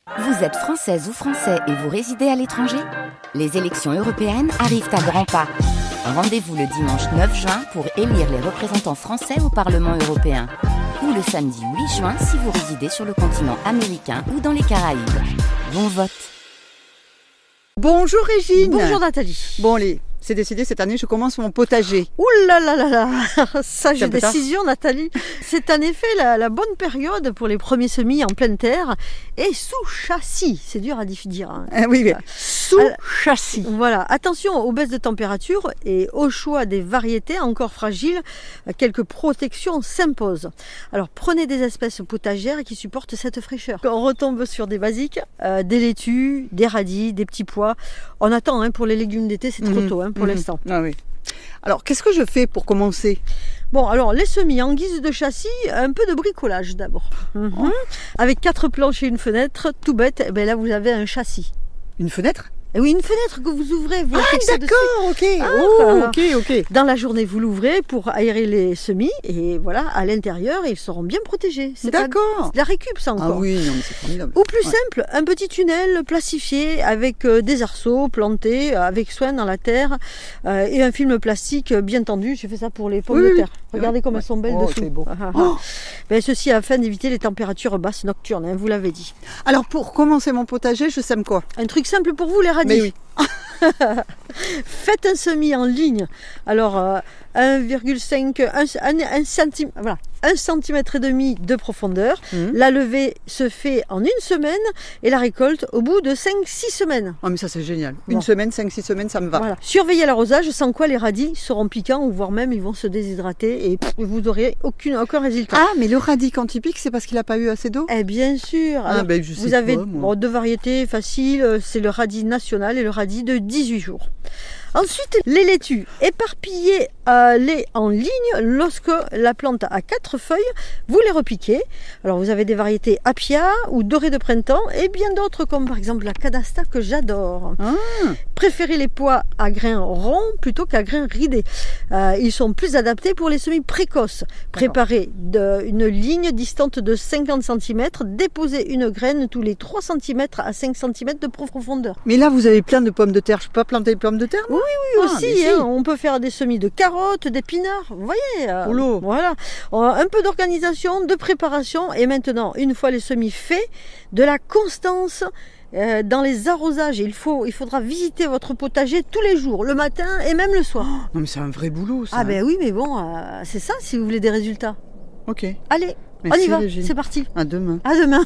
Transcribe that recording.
Vous êtes française ou français et vous résidez à l'étranger ? Les élections européennes arrivent à grands pas. Rendez-vous le dimanche 9 juin pour élire les représentants français au Parlement européen. Ou le samedi 8 juin si vous résidez sur le continent américain ou dans les Caraïbes. Bon vote. Bonjour Régine. Bonjour Nathalie. Bon allez, c'est décidé, cette année je commence mon potager. Ouh là là là là, sage décision Nathalie. C'est en effet la bonne période pour les premiers semis en pleine terre et sous châssis. C'est dur à dire. Hein. Oui, mais sous châssis. Voilà, attention aux baisses de température et au choix des variétés encore fragiles. Quelques protections s'imposent. Alors prenez des espèces potagères qui supportent cette fraîcheur. On retombe sur des basiques, des laitues, des radis, des petits pois. On attend pour les légumes d'été, c'est trop tôt pour l'instant. Ah oui. Alors, qu'est-ce que je fais pour commencer ? Bon, alors les semis en guise de châssis, un peu de bricolage d'abord. Avec 4 planches et une fenêtre, tout bête, et bien là vous avez un châssis. Une fenêtre ? Et oui, une fenêtre que vous ouvrez. Vous d'accord, ok. Ok. Dans la journée, vous l'ouvrez pour aérer les semis et voilà, à l'intérieur, ils seront bien protégés. C'est d'accord. De la récup, ça encore. Ah oui, non, mais c'est formidable. Ou plus simple, un petit tunnel plastifié avec des arceaux plantés avec soin dans la terre et un film plastique bien tendu. J'ai fait ça pour les pommes de terre. Regardez comme elles sont belles dessous. C'est beau. Ben, ceci afin d'éviter les températures basses nocturnes, vous l'avez dit. Alors, pour commencer mon potager, je sème quoi ? Un truc simple pour vous, les radis. Mais oui. Faites un semis en ligne. Alors 1,5 cm, voilà, 1,5 cm de profondeur. La levée se fait en 1 semaine et la récolte au bout de 5-6 semaines. Ah mais ça c'est génial. Une semaine, 5-6 semaines, ça me va. Voilà. Surveillez l'arrosage, sans quoi les radis seront piquants ou voire même ils vont se déshydrater et vous n'aurez aucun résultat. Ah mais le radis quand il pique, c'est parce qu'il n'a pas eu assez d'eau ? Eh bien sûr. Alors, vous avez deux variétés faciles, c'est le radis national et le radis de 18 jours. Ensuite, les laitues, éparpillez les en ligne lorsque la plante a 4 feuilles, vous les repiquez. Alors vous avez des variétés Apia ou dorées de printemps et bien d'autres comme par exemple la Cadasta que j'adore. Préférez les pois à grains ronds plutôt qu'à grains ridés. Ils sont plus adaptés pour les semis précoces. Préparez une ligne distante de 50 cm, déposez une graine tous les 3 cm à 5 cm de profondeur. Mais là vous avez plein de pommes de terre, je peux pas planter des pommes de terre ? Oui, aussi. On peut faire des semis de carottes, d'épinards. Vous voyez voilà. Un peu d'organisation, de préparation. Et maintenant, une fois les semis faits, de la constance dans les arrosages. Il faudra visiter votre potager tous les jours, le matin et même le soir. Non, mais c'est un vrai boulot, ça. Ah ben oui, mais bon, c'est ça si vous voulez des résultats. Ok. Allez, merci, on y va. Régine. C'est parti. À demain. À demain.